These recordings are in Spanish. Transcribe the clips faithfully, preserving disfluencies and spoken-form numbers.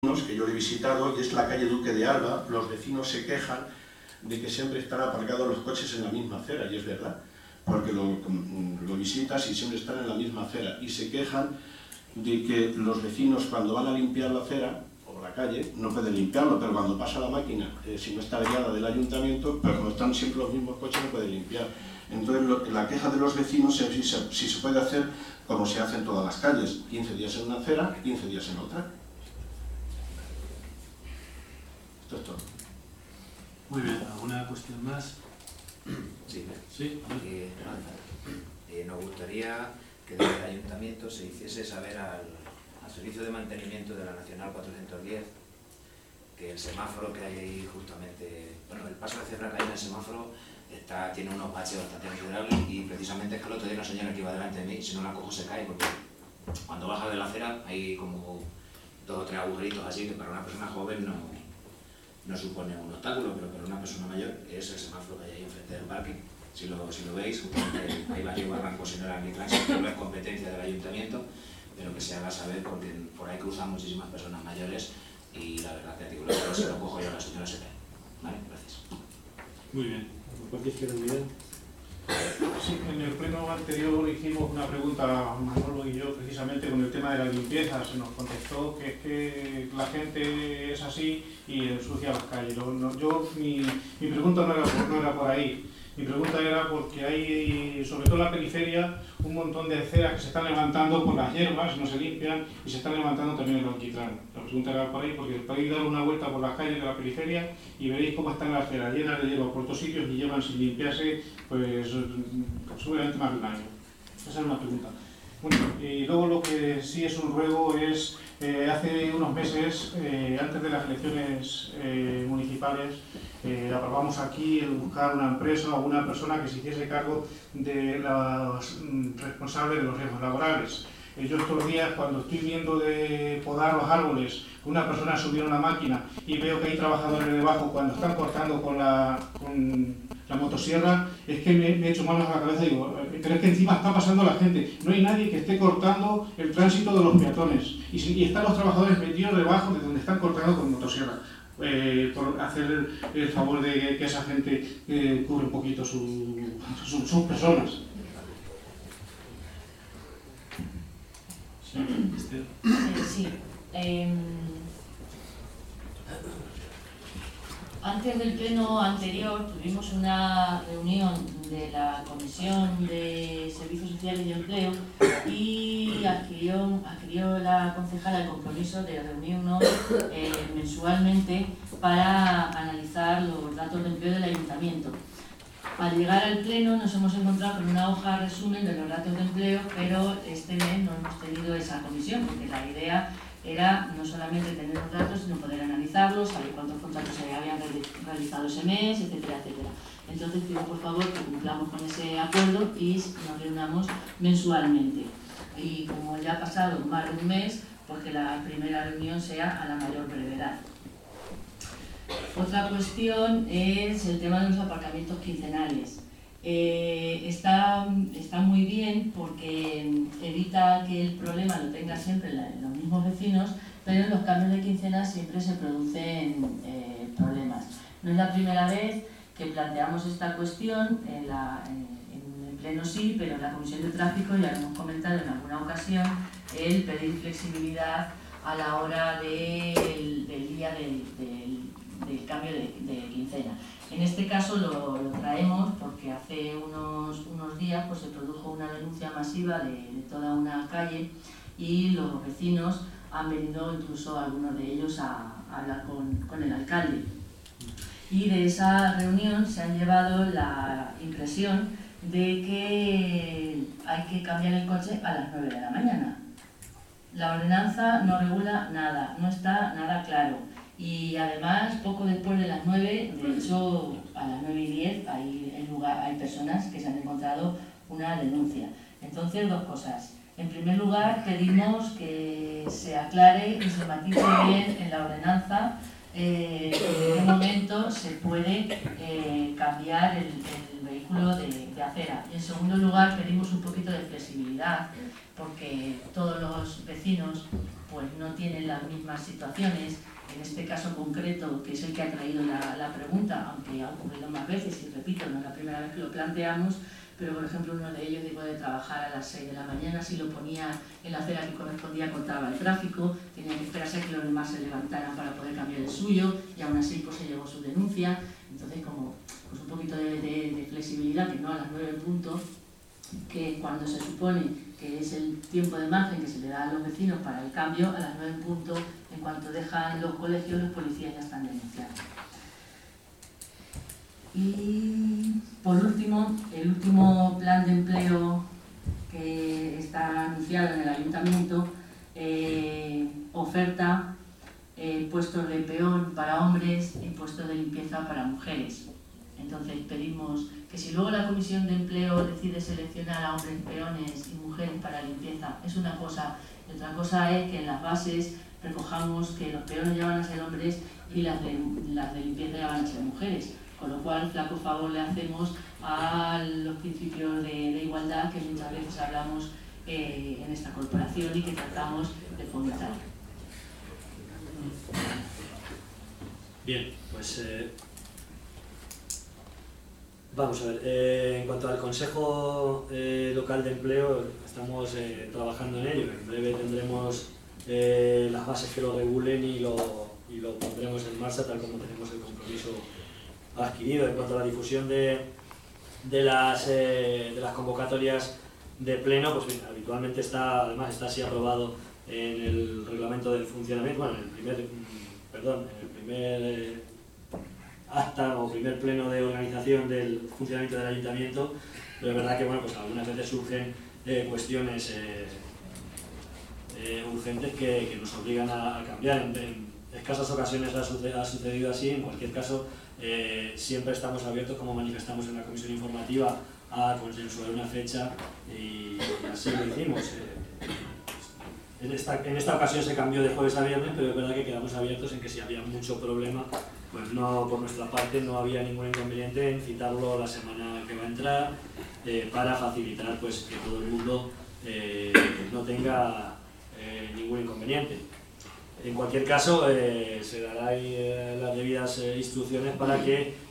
que yo he visitado, y es la calle Duque de Alba. Los vecinos se quejan de que siempre están aparcados los coches en la misma acera, y es verdad, porque lo, lo visitas y siempre están en la misma acera, y se quejan de que los vecinos, cuando van a limpiar la acera o la calle, no pueden limpiarlo, pero cuando pasa la máquina, eh, si no está guiada del ayuntamiento, pero como están siempre los mismos coches, no pueden limpiar. Entonces, lo, la queja de los vecinos es si se, si se puede hacer como se hace en todas las calles, quince días en una acera, quince días en otra. Esto es todo. Muy bien, ¿alguna cuestión más? Sí, sí. Eh, eh, nos gustaría que desde el ayuntamiento se hiciese saber al, al servicio de mantenimiento de la Nacional cuatrocientos diez que el semáforo que hay ahí justamente, bueno, el paso de cebra que hay en el semáforo está, tiene unos baches bastante considerables, y precisamente es que el otro día una señora que iba delante de mí, si no la cojo se cae, porque cuando baja de la acera hay como dos o tres agujeritos así que para una persona joven no, no supone un obstáculo, pero para una persona mayor es el semáforo que hay ahí enfrente del parking. Si lo, si lo veis, hay varios barrancos, si no era mi clase, que no es competencia del ayuntamiento, pero que se haga saber porque por ahí cruzan muchísimas personas mayores y la verdad que digo, si lo cojo yo a la señora se cae. ¿Vale? Gracias. Muy bien. ¿Cualquier quiera olvidar? Sí, en el pleno anterior hicimos una pregunta a Manolo y yo precisamente con el tema de la limpieza. Se nos contestó que es que la gente es así y ensucia las calles. No, no, yo, mi, mi pregunta no era, por, no era por ahí. Mi pregunta era porque hay, sobre todo en la periferia, un montón de aceras que se están levantando por las hierbas, no se limpian, y se están levantando también el alquitrán. La pregunta era por ahí, porque podéis dar una vuelta por las calles de la periferia y veréis cómo están las aceras llenas de hierba por todos sitios y llevan sin limpiarse, pues, seguramente más de un año. Esa es una pregunta. Bueno, y luego lo que sí es un ruego es, eh, hace unos meses, eh, antes de las elecciones eh, municipales, eh, aprobamos aquí el buscar una empresa o una persona que se hiciese cargo de los mm, responsables de los riesgos laborales. Eh, yo estos días, cuando estoy viendo de podar los árboles, una persona subió una máquina y veo que hay trabajadores debajo cuando están cortando con la, con la motosierra, es que me, me he hecho manos a la cabeza y digo, pero es que encima está pasando la gente, no hay nadie que esté cortando el tránsito de los peatones y, si, y están los trabajadores metidos debajo de donde están cortando con motosierra. Eh, por hacer el, el favor de que esa gente eh, cubre un poquito su, su, sus personas. Sí. Eh, sí. Eh, antes del pleno anterior tuvimos una reunión de la Comisión de Servicios Sociales y Empleo y adquirió, adquirió la concejala el compromiso de reunirnos eh, mensualmente para analizar los datos de empleo del ayuntamiento. Al llegar al pleno nos hemos encontrado con una hoja resumen de los datos de empleo, pero este mes no hemos tenido esa comisión, porque la idea era no solamente tener los datos, sino poder analizarlos, saber cuántos contratos se habían realizado ese mes, etcétera, etcétera. Entonces pido por favor que cumplamos con ese acuerdo y nos reunamos mensualmente. Y como ya ha pasado más de un mes, pues que la primera reunión sea a la mayor brevedad. Otra cuestión es el tema de los aparcamientos quincenales. Eh, está, está muy bien porque evita que el problema lo tengan siempre la, los mismos vecinos, pero en los cambios de quincenas siempre se producen eh, problemas. No es la primera vez que planteamos esta cuestión, en, la, en, en el pleno sí, pero en la comisión de tráfico ya lo hemos comentado en alguna ocasión, el pedir flexibilidad a la hora de, del, del día del, del, del cambio de, de quincena. En este caso lo, lo traemos porque hace unos, unos días pues, se produjo una denuncia masiva de, de toda una calle y los vecinos han venido, incluso algunos de ellos, a, a hablar con, con el alcalde. Y de esa reunión se han llevado la impresión de que hay que cambiar el coche a las nueve de la mañana. La ordenanza no regula nada, no está nada claro. Y además, poco después de las nueve, de hecho a las nueve y diez, hay, hay, lugar, hay personas que se han encontrado una denuncia. Entonces, dos cosas. En primer lugar, pedimos que se aclare y se matice bien en la ordenanza eh, en qué momento se puede eh, cambiar el, el vehículo de, de acera. Y en segundo lugar, pedimos un poquito de flexibilidad, porque todos los vecinos pues no tienen las mismas situaciones. En este caso concreto, que es el que ha traído la, la pregunta, aunque ha ocurrido más veces, y repito, no es la primera vez que lo planteamos, pero por ejemplo uno de ellos dijo de trabajar a las seis de la mañana, si lo ponía en la acera que correspondía cortaba el tráfico, tenía que esperarse a que los demás se levantaran para poder cambiar el suyo, y aún así pues se llevó su denuncia. Entonces como pues un poquito de, de, de flexibilidad, que no a las nueve puntos, que cuando se supone que es el tiempo de margen que se le da a los vecinos para el cambio, a las nueve puntos, en cuanto dejan los colegios, los policías ya están denunciados. Y por último, el último plan de empleo que está anunciado en el ayuntamiento eh, oferta eh, puestos de peón para hombres y puestos de limpieza para mujeres. Entonces pedimos que si luego la Comisión de Empleo decide seleccionar a hombres peones y mujeres para limpieza, es una cosa, y otra cosa es que en las bases recojamos que los peones ya van a ser hombres y las de, las de limpieza ya van a ser mujeres. Con lo cual, flaco favor le hacemos a los principios de, de igualdad que muchas veces hablamos eh, en esta corporación y que tratamos de fomentar. Bien, pues eh, vamos a ver. Eh, en cuanto al Consejo eh, Local de Empleo, estamos eh, trabajando en ello. En breve tendremos eh, las bases que lo regulen y lo, y lo pondremos en marcha tal como tenemos el compromiso adquirido. En cuanto a la difusión de, de, las, eh, de las convocatorias de pleno, pues bien, habitualmente está, además está así aprobado en el reglamento del funcionamiento, bueno, en el primer, perdón, en el primer eh, acta o primer pleno de organización del funcionamiento del ayuntamiento, pero es verdad que bueno, pues algunas veces surgen eh, cuestiones eh, eh, urgentes que, que nos obligan a, a cambiar. En, en escasas ocasiones ha, sucedido, ha sucedido así, en cualquier caso eh, siempre estamos abiertos, como manifestamos en la comisión informativa, a consensuar una fecha y, y así lo hicimos. Eh, en, esta, en esta ocasión se cambió de jueves a viernes, pero es verdad que quedamos abiertos en que si había mucho problema, pues no, por nuestra parte no había ningún inconveniente en citarlo la semana que va a entrar eh, para facilitar pues, que todo el mundo eh, no tenga eh, ningún inconveniente. En cualquier caso, eh, se darán eh, las debidas eh, instrucciones para que eh,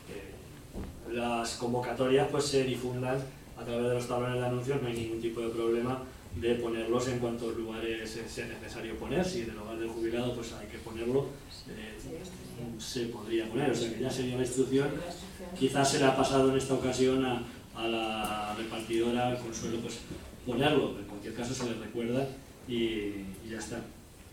las convocatorias pues, se difundan a través de los tablones de anuncios. No hay ningún tipo de problema de ponerlos en cuantos lugares eh, sea necesario poner. Si en el hogar del jubilado pues, hay que ponerlo, eh, se podría poner. O sea que ya sería la instrucción. Quizás se le ha pasado en esta ocasión a, a la repartidora Consuelo pues, ponerlo. En cualquier caso se le recuerda y, y ya está.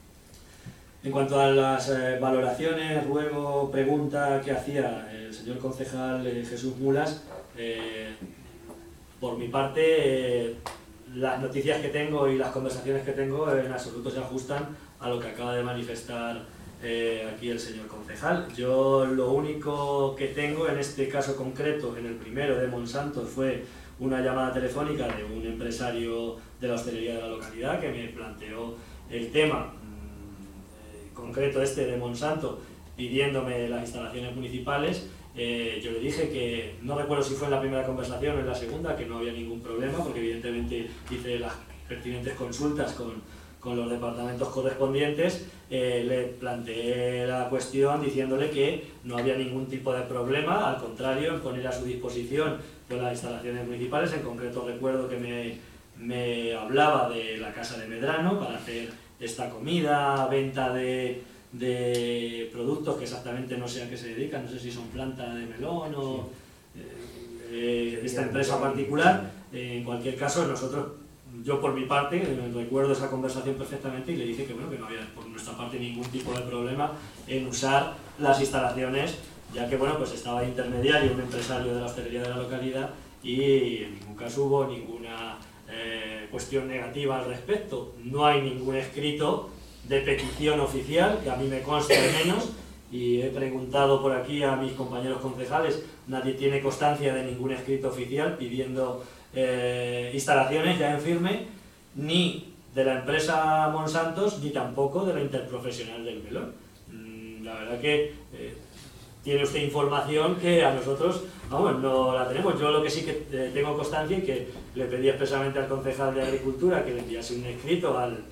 En cuanto a las eh, valoraciones, ruego, pregunta que hacía el señor concejal eh, Jesús Mulas, eh, por mi parte, eh, las noticias que tengo y las conversaciones que tengo en absoluto se ajustan a lo que acaba de manifestar eh, aquí el señor concejal. Yo lo único que tengo en este caso concreto, en el primero de Monsantos, fue una llamada telefónica de un empresario de la hostelería de la localidad que me planteó el tema concreto este de Monsanto pidiéndome las instalaciones municipales. Eh, yo le dije que, no recuerdo si fue en la primera conversación o en la segunda, que no había ningún problema porque evidentemente hice las pertinentes consultas con, con los departamentos correspondientes. Eh, le planteé la cuestión diciéndole que no había ningún tipo de problema, al contrario, en poner a su disposición pues, las instalaciones municipales. En concreto recuerdo que me, me hablaba de la Casa de Medrano para hacer esta comida, venta de, de productos que exactamente no sé a qué se dedican, no sé si son plantas de melón o eh, eh, esta empresa particular. Eh, en cualquier caso, nosotros, yo por mi parte, eh, recuerdo esa conversación perfectamente y le dije que, bueno, que no había por nuestra parte ningún tipo de problema en usar las instalaciones, ya que bueno, pues estaba intermediario un empresario de la hostelería de la localidad y en ningún caso hubo ninguna Eh, cuestión negativa al respecto. No hay ningún escrito de petición oficial, que a mí me consta al menos, y he preguntado por aquí a mis compañeros concejales, nadie tiene constancia de ningún escrito oficial pidiendo eh, instalaciones ya en firme, ni de la empresa Monsantos, ni tampoco de la Interprofesional del Melón. Mm, la verdad que eh, tiene usted información que a nosotros, vamos, no la tenemos. Yo lo que sí que eh, tengo constancia y que le pedí expresamente al concejal de Agricultura que le enviase un escrito al,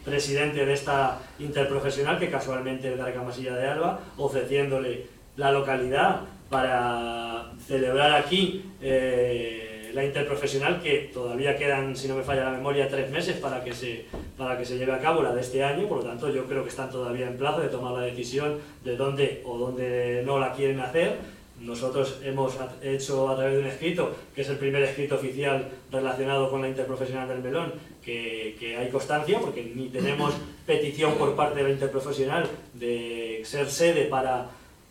presidente de esta interprofesional, que casualmente es de Argamasilla de Alba, ofreciéndole la localidad para celebrar aquí eh, la interprofesional, que todavía quedan, si no me falla la memoria, tres meses para que se para que se lleve a cabo la de este año. Por lo tanto, yo creo que están todavía en plazo de tomar la decisión de dónde o dónde no la quieren hacer. Nosotros hemos hecho a través de un escrito, que es el primer escrito oficial relacionado con la interprofesional del Melón, que, que hay constancia, porque ni tenemos petición por parte de la interprofesional de ser sede para,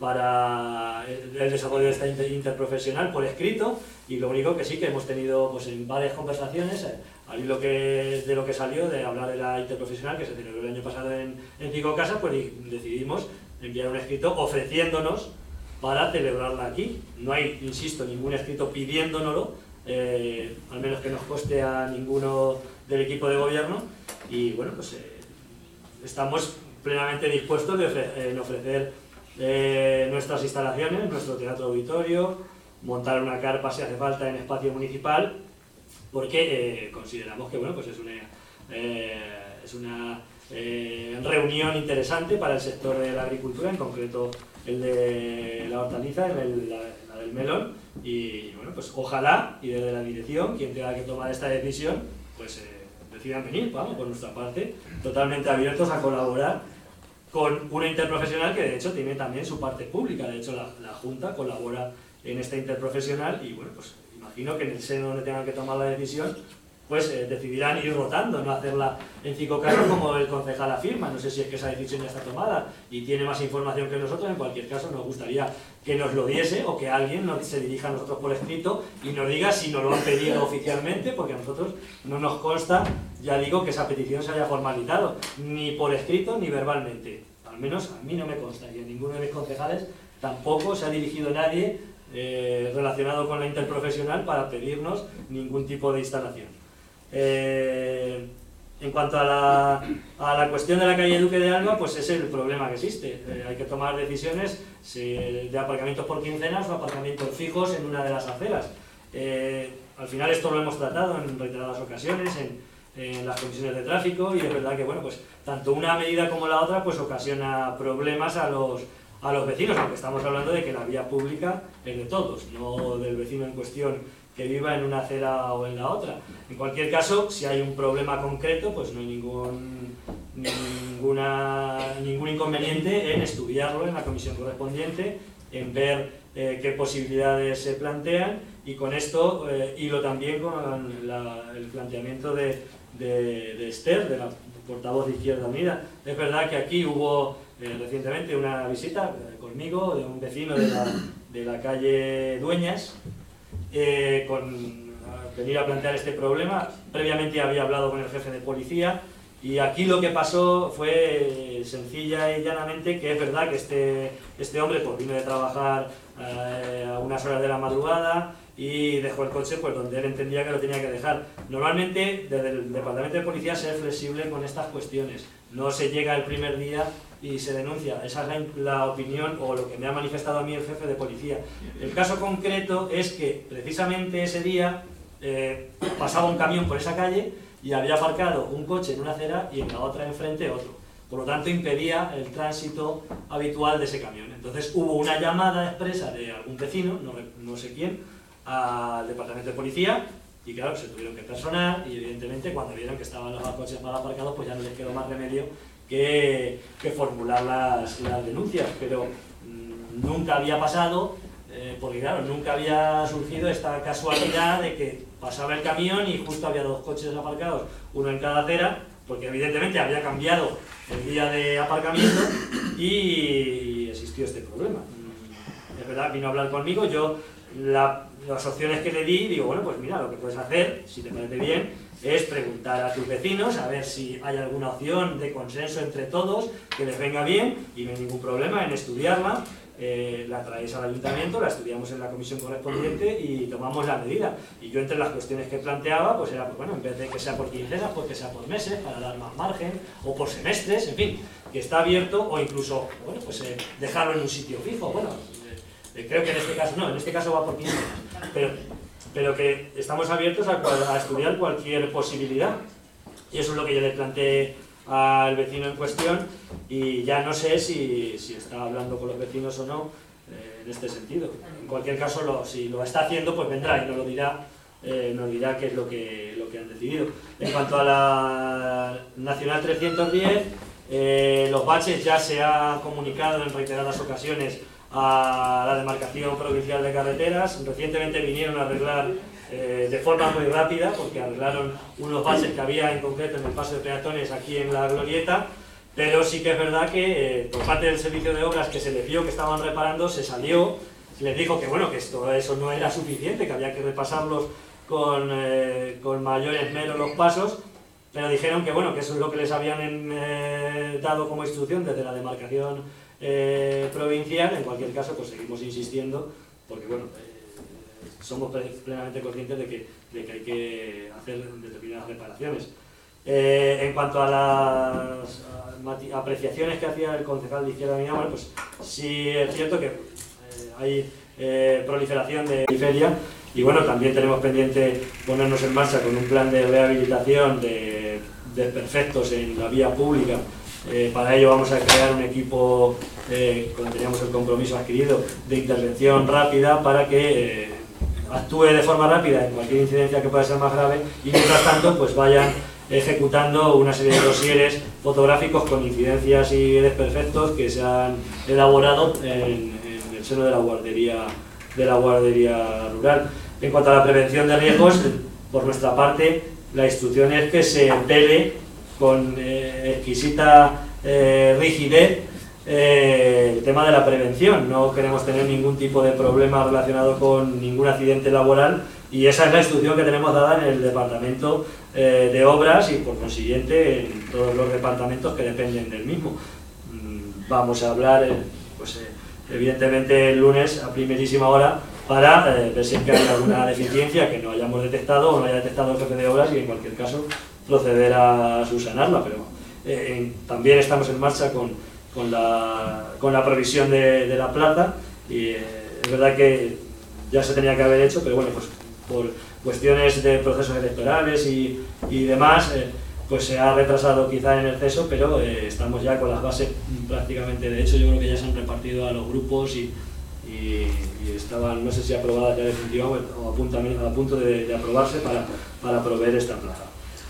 para el desarrollo de esta interprofesional por escrito, y lo único que sí que hemos tenido pues, en varias conversaciones, al hilo que, de lo que salió de hablar de la interprofesional, que se celebró el año pasado en, en Cinco Casas, pues decidimos enviar un escrito ofreciéndonos para celebrarla aquí. No hay, insisto, ningún escrito pidiéndonoslo, eh, al menos que nos coste a ninguno del equipo de gobierno, y bueno, pues eh, estamos plenamente dispuestos de ofrecer, en ofrecer eh, nuestras instalaciones, nuestro teatro auditorio, montar una carpa si hace falta en espacio municipal, porque eh, consideramos que bueno, pues es una, eh, es una eh, reunión interesante para el sector de la agricultura, en concreto el de la hortaliza, el, la, la del melón, y bueno, pues ojalá, y desde la dirección, quien tenga que tomar esta decisión, pues eh, decidan venir, vamos, por nuestra parte, totalmente abiertos a colaborar con una interprofesional que de hecho tiene también su parte pública. De hecho la, la Junta colabora en esta interprofesional, y bueno, pues imagino que en el seno donde tengan que tomar la decisión, pues eh, decidirán ir rotando, no hacerla en cinco casos como el concejal afirma. No sé si es que esa decisión ya está tomada y tiene más información que nosotros. En cualquier caso, nos gustaría que nos lo diese, o que alguien nos, se dirija a nosotros por escrito y nos diga si nos lo han pedido oficialmente, porque a nosotros no nos consta, ya digo, que esa petición se haya formalizado, ni por escrito ni verbalmente. Al menos a mí no me consta, y a ninguno de mis concejales tampoco se ha dirigido nadie eh, relacionado con la interprofesional para pedirnos ningún tipo de instalación. Eh, en cuanto a la, a la cuestión de la calle Duque de Alba, pues es el problema que existe. Eh, hay que tomar decisiones si, de aparcamientos por quincenas o aparcamientos fijos en una de las aceras. Eh, al final esto lo hemos tratado en reiteradas ocasiones en, en las comisiones de tráfico, y es verdad que bueno, pues tanto una medida como la otra pues ocasiona problemas a los, a los vecinos, aunque estamos hablando de que la vía pública es de todos, no del vecino en cuestión que viva en una acera o en la otra. En cualquier caso, si hay un problema concreto, pues no hay ningún, ninguna, ningún inconveniente en estudiarlo en la comisión correspondiente, en ver eh, qué posibilidades se plantean, y con esto eh, hilo también con la, el planteamiento de, de, de Esther, de la portavoz de Izquierda Unida. Es verdad que aquí hubo eh, recientemente una visita eh, conmigo de un vecino de la, de la calle Dueñas, Eh, con a venir a plantear este problema. Previamente había hablado con el jefe de policía, y aquí lo que pasó fue sencilla y llanamente que es verdad que este, este hombre pues, vino de trabajar eh, a unas horas de la madrugada y dejó el coche pues, donde él entendía que lo tenía que dejar. Normalmente desde el departamento de policía se es flexible con estas cuestiones, no se llega el primer día y se denuncia. Esa es la, la opinión o lo que me ha manifestado a mí el jefe de policía. El caso concreto es que precisamente ese día eh, pasaba un camión por esa calle y había aparcado un coche en una acera y en la otra enfrente otro. Por lo tanto impedía el tránsito habitual de ese camión. Entonces hubo una llamada expresa de algún vecino, no, no sé quién, al departamento de policía, y claro, se tuvieron que personar, y evidentemente cuando vieron que estaban los coches mal aparcados pues ya no les quedó más remedio Que, que formular las, las denuncias, pero mmm, nunca había pasado, eh, porque claro, nunca había surgido esta casualidad de que pasaba el camión y justo había dos coches aparcados, uno en cada acera, porque evidentemente había cambiado el día de aparcamiento y existió este problema. Es verdad, vino a hablar conmigo, yo la, las opciones que le di, digo, bueno, pues mira, lo que puedes hacer, si te parece bien, es preguntar a tus vecinos a ver si hay alguna opción de consenso entre todos que les venga bien, y no hay ningún problema en estudiarla. Eh, la traéis al ayuntamiento, la estudiamos en la comisión correspondiente y tomamos la medida. Y yo entre las cuestiones que planteaba pues era, pues bueno, en vez de que sea por quincenas, pues que sea por meses, para dar más margen, o por semestres, en fin, que está abierto, o incluso, bueno, pues eh, dejarlo en un sitio fijo. Bueno, eh, creo que en este caso no, en este caso va por quincenas, pero pero que estamos abiertos a, a estudiar cualquier posibilidad. Y eso es lo que yo le planteé al vecino en cuestión, y ya no sé si, si está hablando con los vecinos o no eh, en este sentido. En cualquier caso, lo, si lo está haciendo, pues vendrá y nos lo dirá, eh, nos dirá qué es lo que, lo que han decidido. En cuanto a la Nacional trescientos diez, eh, los baches ya se ha comunicado en reiteradas ocasiones a la Demarcación Provincial de Carreteras. Recientemente vinieron a arreglar eh, de forma muy rápida, porque arreglaron unos baches que había en concreto en el paso de peatones aquí en la glorieta, pero sí que es verdad que eh, por parte del servicio de obras, que se les vio que estaban reparando, se salió, se les dijo que bueno, que esto, eso no era suficiente, que había que repasarlos con, eh, con mayor esmero los pasos, pero dijeron que bueno, que eso es lo que les habían eh, dado como instrucción desde la demarcación eh, provincial. En cualquier caso, pues seguimos insistiendo, porque bueno, eh, somos plenamente conscientes de que, de que hay que hacer determinadas reparaciones. Eh, en cuanto a las a, apreciaciones que hacía el concejal de Izquierda Unida, bueno, pues sí es cierto que eh, hay eh, proliferación de periferia, y bueno, también tenemos pendiente ponernos en marcha con un plan de rehabilitación de desperfectos en la vía pública. Eh, para ello vamos a crear un equipo, eh, como teníamos el compromiso adquirido, de intervención rápida para que eh, actúe de forma rápida en cualquier incidencia que pueda ser más grave, y mientras tanto pues vayan ejecutando una serie de dosieres fotográficos con incidencias y desperfectos que se han elaborado en, en el seno de la guardería, de la guardería rural. En cuanto a la prevención de riesgos, por nuestra parte, la instrucción es que se vele con eh, exquisita eh, rigidez eh, el tema de la prevención. No queremos tener ningún tipo de problema relacionado con ningún accidente laboral, y esa es la instrucción que tenemos dada en el Departamento eh, de Obras y por consiguiente en todos los departamentos que dependen del mismo. Mm, vamos a hablar, eh, pues, eh, evidentemente el lunes a primerísima hora para eh, ver si hay alguna deficiencia que no hayamos detectado o no haya detectado el jefe de obras, y en cualquier caso proceder a subsanarla. Pero eh, en, también estamos en marcha con, con, la, con la provisión de, de la plaza, y eh, es verdad que ya se tenía que haber hecho, pero bueno, pues por cuestiones de procesos electorales y, y demás, eh, pues se ha retrasado quizá en exceso, pero eh, estamos ya con las bases prácticamente. De hecho, yo creo que ya se han repartido a los grupos y, y, y estaban, no sé si aprobadas ya definitivamente o a punto, a punto de, de aprobarse para, para proveer esta plaza.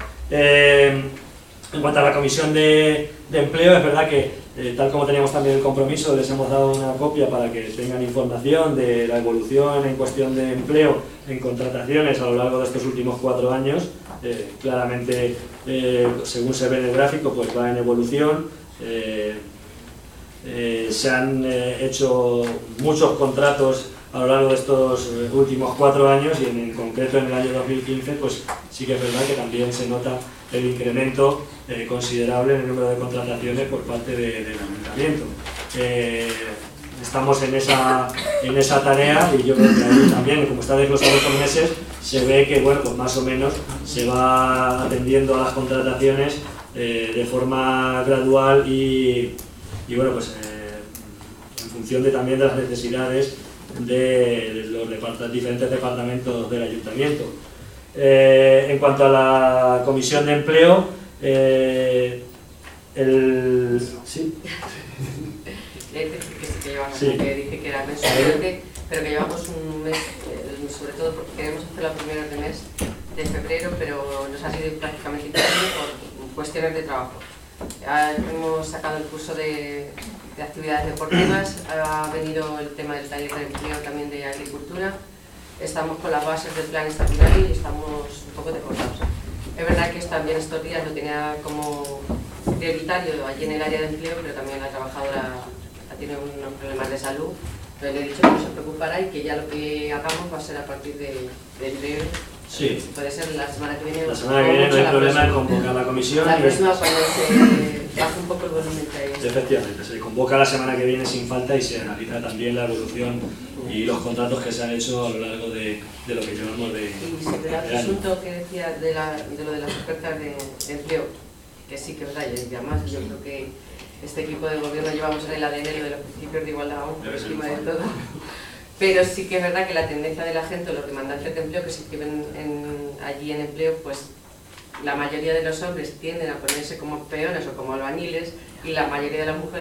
Eh, en cuanto a la comisión de, de empleo, es verdad que eh, tal como teníamos también el compromiso, les hemos dado una copia para que tengan información de la evolución en cuestión de empleo en contrataciones a lo largo de estos últimos cuatro años. Eh, claramente, eh, según se ve en el gráfico, pues va en evolución. Eh, eh, se han eh, hecho muchos contratos a lo largo de estos eh, últimos cuatro años, y en, en concreto en el año dos mil quince pues sí que es verdad que también se nota el incremento eh, considerable en el número de contrataciones por parte de, del ayuntamiento. Eh, estamos en esa, en esa tarea, y yo creo que ahí también, como está desglosado por meses, se ve que bueno, pues más o menos se va atendiendo a las contrataciones eh, de forma gradual y, y bueno, pues eh, en función de, también de las necesidades de, de los depart- diferentes departamentos del ayuntamiento. Eh, en cuanto a la comisión de empleo, eh, el... ¿Sí? Le dije que sí que llevamos, Sí. que dije que era mensualmente, pero que llevamos un mes, eh, sobre todo porque queremos hacer la primera de mes de febrero, pero nos ha sido prácticamente imposible por cuestiones de trabajo. Ya hemos sacado el curso de, de actividades deportivas, ha venido el tema del taller de empleo también de agricultura, estamos con las bases del plan estatutario y estamos un poco desbordados. Es verdad que también estos días lo tenía como prioritario allí en el área de empleo, pero también la trabajadora tiene unos problemas de salud, pero le he dicho que no se preocupará y que ya lo que hagamos va a ser a partir de, de breve. Sí. Puede ser la semana que viene. La semana que viene no hay problema en convocar la comisión. La próxima, cuando se baje un poco el volumen que hay. Efectivamente, se convoca la semana que viene sin falta y se analiza también la evolución y los contratos que se han hecho a lo largo de, de lo que llevamos de, Y sobre el de año. asunto que decía de, la, de lo de las ofertas de, de empleo, que sí que es verdad, y además yo creo que este equipo de gobierno llevamos en el A D N lo de los principios de igualdad por encima de todo. Pero sí que es verdad que la tendencia de la gente, los demandantes de empleo que se inscriben en, allí en empleo, pues la mayoría de los hombres tienden a ponerse como peones o como albañiles y la mayoría de las mujeres